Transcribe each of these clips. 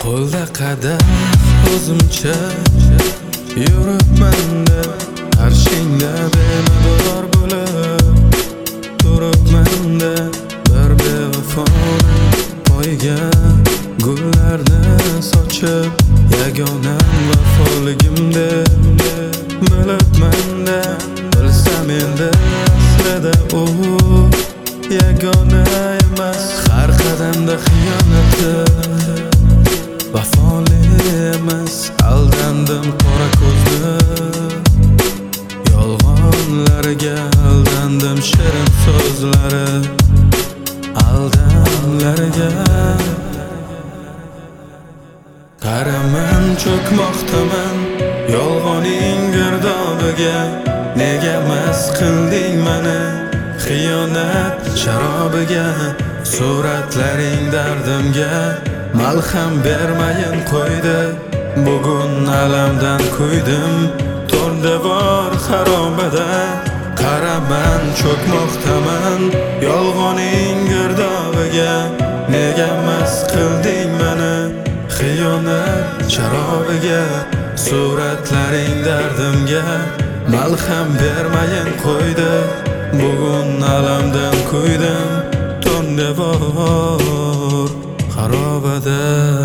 Qo'lda qadah o'zimcha yuribman-da, qarshingda bemador bo'lib turibman-da, bir bevafoni poyga gullarni sochib, yagonam vafoligimda bilibman-da, bilsam endi aslida u yagona emas, har qadamda xiyonati vafoli emas. Aldandim qora ko'zli yolg'onlarga, aldandim shirin so'zlari aldamlarga. Qaraman cho'kmoqdaman yolg'oning girdobiga, nega mast qilding mani xiyonat sharobiga. Suratlaring dardimga malham bermayin qo'ydi, bugun alamdan kuydim to'r devor xarobada. Qaraman cho'kmoqdaman yolg'oning girdobiga, nega mast qilding mani xiyonat sharobiga. Suratlaring dardimga malham bermayin qo'ydi, bugun alamdan kuydim to'r devor xarobada.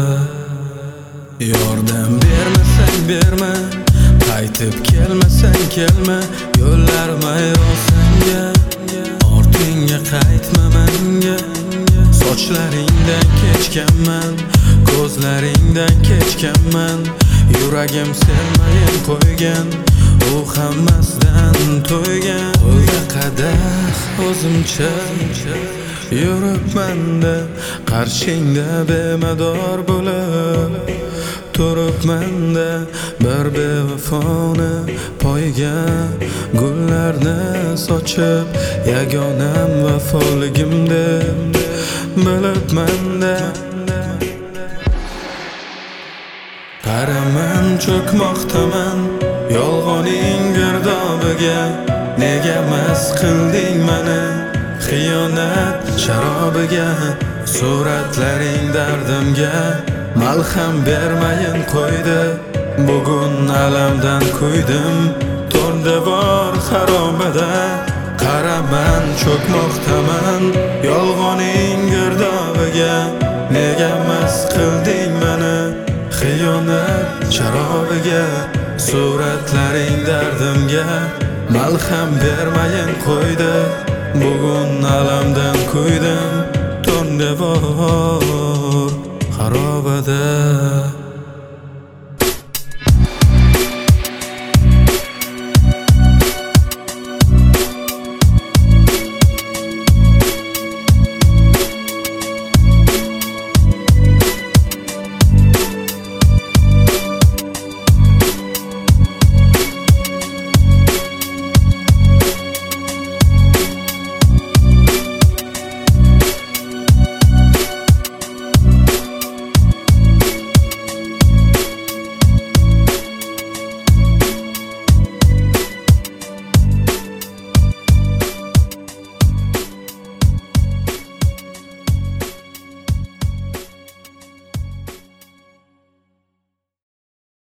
Yordam bermasang berma, qaytib kelmasang kelma, yo'llarma sanga, ortingga qaytma menga. Sochlaringdan kechganman, ko'zlaringdan kechganman, yuragim sevmayin qo'ygan, u hammasidan to'ygan. Qo'lga qadah o'zimcha yuribman-da, qarshingda bemador bo'lib turibman-da, bir bevafoni poyga gullarni sochib, yagonam vafoligimda bilibman-da. Qaraman cho'kmoqdaman yolg'oning girdobiga, nega mast qilding mani xiyonat sharobiga. Suratlaring dardimga malham bermayin qo'ydi, bugun alamdan kuydim to'r devor xarobada. Qaraman cho'kmoqdaman yolg'oning girdobiga, nega mast qilding mani xiyonat sharobiga. Suratlaring dardimga malham bermayin qo'ydi, bugun alamdan kuydim